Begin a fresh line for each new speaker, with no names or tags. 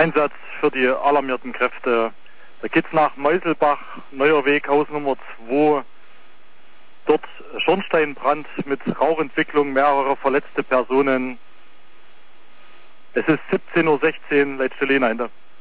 Einsatz für die alarmierten Kräfte. Da geht's nach Meuselbach, Neuer Weg, Haus Nummer 2. Dort Schornsteinbrand mit Rauchentwicklung, mehrere verletzte Personen. Es ist 17:16 Uhr, letzte Linie.